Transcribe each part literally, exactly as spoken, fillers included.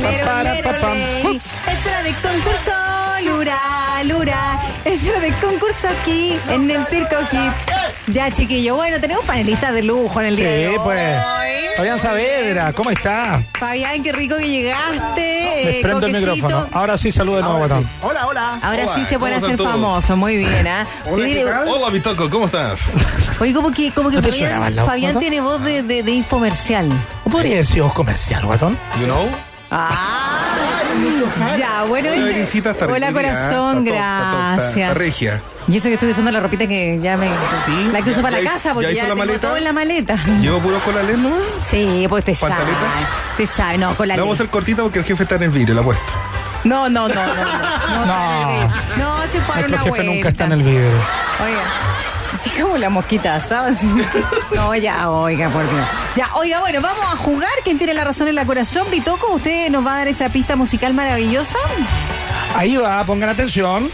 Lero, lero, ley. Es hora de concurso, lura, lura. Es hora de concurso aquí en el Circo Hit. Ya, chiquillo. Bueno, tenemos panelistas de lujo en el día Sí, de hoy. pues. Fabián Saavedra, ¿cómo está? Fabián, qué rico que llegaste. Les eh, prendo el coquecito. micrófono. Ahora sí, saludo de nuevo, Ahora Guatón. sí. Hola, hola. Ahora Hola, sí se puede ¿cómo hacer están todos? famoso. Muy bien, ¿ah? Hola, Te ¿qué diré- tal? Hola, Bitoco, ¿cómo estás? Oye, como que, como que ¿No te Fabián, sonaba la Fabián foto? tiene voz de, de, de infomercial. ¿Cómo podría decir vos comercial, Guatón? You know? Ah, ya, bueno. La visita está Hola, rica, corazón, está top, está top, está- gracias. está regia. Y eso que estoy usando la ropita que ya me... Sí, la que uso ya- para ya la hizo- casa porque ya ya, hizo la tengo maleta. todo en la maleta. ¿Llevo puro colalén nomás? Sí, pues te sabe. ¿Pantaleta? Te sabe, no, con la La vamos a ley. hacer cortita porque el jefe está en el vidrio, lo apuesto. No, no, no, no. No, no, no, no se para Nuestro una jefe vuelta. nunca está en el video. Oiga, así como la mosquita, ¿sabes? No, ya, oiga, por Dios. Ya, oiga, bueno, vamos a jugar. ¿Quién tiene la razón en la corazón? Bitoco, ¿usted nos va a dar esa pista musical maravillosa? Ahí va, pongan atención.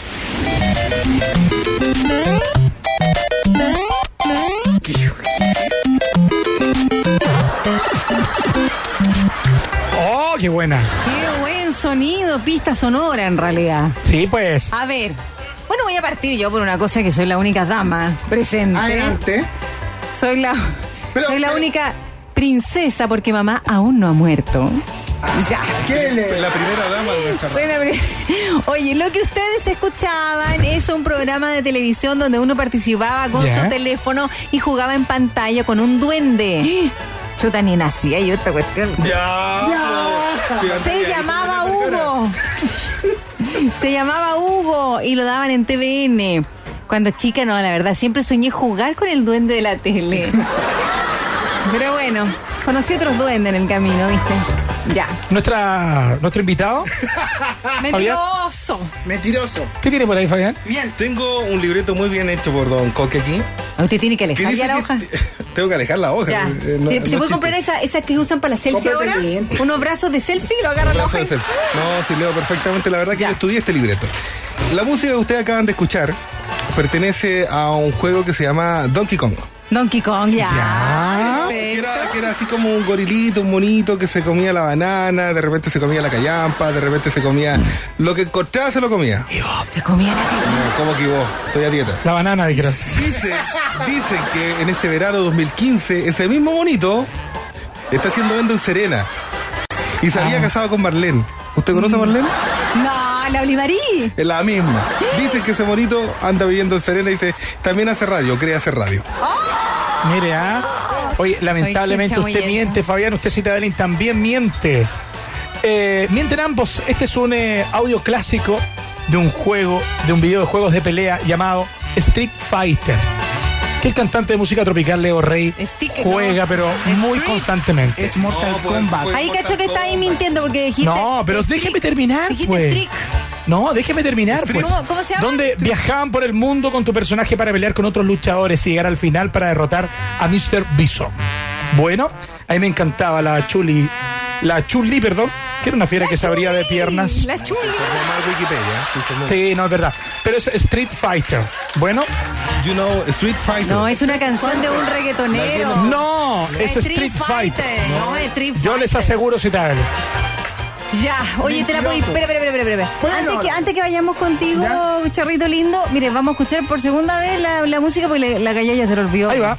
Oh, qué buena. Qué buen sonido, pista sonora en realidad. Sí, pues. A ver, bueno, voy a partir yo por una cosa que soy la única dama presente. Adelante. Soy la, Pero- soy la pero- única princesa porque mamá aún no ha muerto. Ya. ¿Qué le...? La primera dama de nuestra Soy la pri- Oye, lo que ustedes escuchaban es un programa de televisión donde uno participaba con Ya. su teléfono y jugaba en pantalla con un duende. Chuta, ni nacía yo esta cuestión. Ya. Fíjate, Se ahí llamaba te pones la cara. Hugo. Se llamaba Hugo y lo daban en T V N. Cuando chica, no, la verdad, siempre soñé jugar con el duende de la tele. Pero bueno, conocí otros duendes en el camino, ¿viste? Ya. Nuestra, nuestro invitado. Mentiroso. Mentiroso. ¿Qué tiene por ahí, Fabián? Bien. Tengo un libreto muy bien hecho por Don Coque aquí. Usted tiene que que alejar dice ya la que- hoja. Tengo que alejar la hoja. Ya. eh, no- ¿Se, no se puede chiste. comprar esa, esa que usan para la selfie Cómprate ahora? bien. Unos brazos de selfie y lo agarran la Brazo hoja. de y- selfie. No, sí leo perfectamente. La verdad que Ya. yo estudié este libreto. La música que ustedes acaban de escuchar pertenece a un juego que se llama Donkey Kong. Donkey Kong, ya. Ya. Que Perfecto. era, que era así como un gorilito, un monito que se comía la banana, de repente se comía la callampa, de repente se comía lo que encontraba, se lo comía. Se comía la No, ¿cómo que vos? Estoy a dieta. La banana, dijeron. Dice, dicen que en este verano dos mil quince ese mismo monito está haciendo venta en Serena y se había Ah. casado con Marlene. ¿Usted conoce a Marlene? No, la Olivarí. Es la misma. Dicen que ese monito anda viviendo en Serena y dice, también hace radio, cree hacer radio. Mire, ah. Oye, lamentablemente Ay, se usted chamullenta. miente, Fabián. Usted, Cita Belén, también miente. Eh, mienten ambos. Este es un eh, audio clásico de un juego, de un video de juegos de pelea llamado Street Fighter. Que el cantante de música tropical Leo Rey Stick, juega, no. pero muy Street. constantemente. Es Mortal No, pues, Kombat. pues. Ahí cacho que está ahí mintiendo porque dijiste. No, pero Street. déjeme terminar, Dijiste pues. Street. No, déjeme terminar, pues. ¿Cómo- cómo se llama? Donde viajaban por el mundo con tu personaje para pelear con otros luchadores y llegar al final para derrotar a mister Bison. Bueno, a mí me encantaba la Chuli, la Chun-Li, perdón, que era una fiera La que se abría de Chun-Li, piernas. La chuli. Informó mal Wikipedia. informó- Sí, no es verdad. Pero es Street Fighter. Bueno, You know, Street Fighter. No, es una canción de un reggaetonero. no, es Street Fighter. No, es Street Yo les Fighter. aseguro, Cita Belén. Ya, oye, te la voy. Espera, espera, espera, espera. espera. Bueno, Antes que, antes que vayamos contigo, Charrito lindo, mire, vamos a escuchar por segunda vez la, la música porque le- la galla ya se lo olvidó. Ahí va.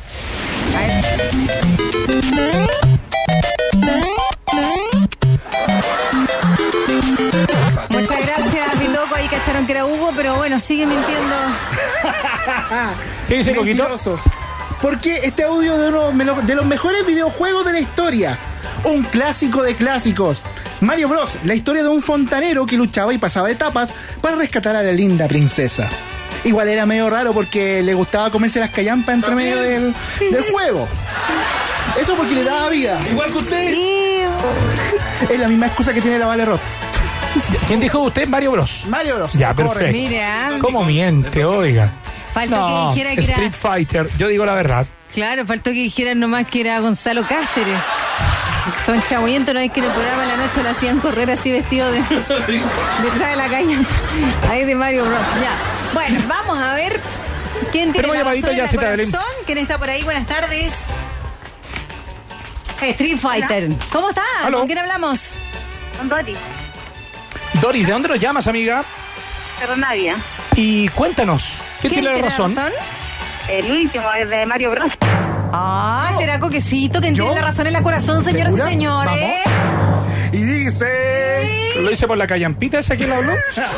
Muchas gracias, Pitoco. Ahí cacharon que era Hugo, pero bueno, sigue mintiendo. ¿Qué dice Coquito? Mentirosos. Porque este audio de uno de los- de los mejores videojuegos de la historia. Un clásico de clásicos. Mario Bros. La historia de un fontanero que luchaba y pasaba etapas para rescatar a la linda princesa. Igual era medio raro porque le gustaba comerse las callampas entre medio del, del juego. Eso porque le daba vida. Igual que usted. Y... Es la misma excusa que tiene la Vale Roth. ¿Quién dijo usted? Mario Bros. Mario Bros. Ya, Corre. perfecto. Mira, ¿Cómo miente, oiga? faltó No, que dijera que Street era. Fighter, yo digo la verdad. Claro, faltó que dijeran nomás que era Gonzalo Cáceres. Son chabuyentos, no es que en el programa de la noche lo hacían correr así vestido de detrás de la calle. Ahí de Mario Bros. Ya. Bueno, vamos a ver quién tiene Tenemos la llamadita razón en ya, la Cita Belén. corazón. ¿Quién está por ahí? Buenas tardes. Street Fighter. ¿Cómo está? Aló. ¿Con quién hablamos? Con Doris, Doris, ¿de dónde nos llamas, amiga? Cerro Navia. Y cuéntanos, ¿quién tiene la razón? El último es de Mario Bros. Ah, será Coquecito quien ¿Yo? tiene la razón en la corazón, señoras ¿Segura? y señores. Y dice... ¿Lo hice por la callampita esa que la habló?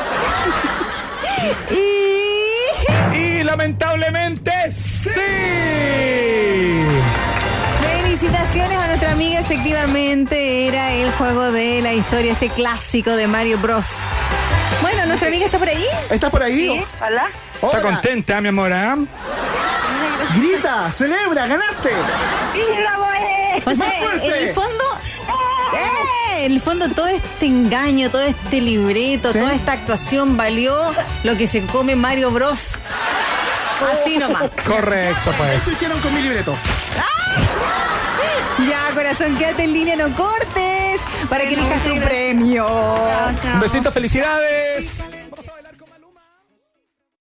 Y... Y lamentablemente, sí. Felicitaciones a nuestra amiga, efectivamente era el juego de la historia, este clásico de Mario Bros. Bueno, nuestra amiga está por ahí. ¿Estás por ahí? Sí, hola. ¿Está Hola. contenta, mi amor? ¿Ah? Grita, celebra, ganaste. ¡Sí, la voy! O sea, ¡Más fuerte! en el fondo, ¡eh! En el fondo todo este engaño, todo este libreto, ¿Sí? toda esta actuación valió lo que se come Mario Bros. Así nomás. Correcto, pues. Eso hicieron con mi libreto. Ya, corazón, quédate en línea, no cortes, para que elijas tu premio. Chao, chao. Un besito, felicidades.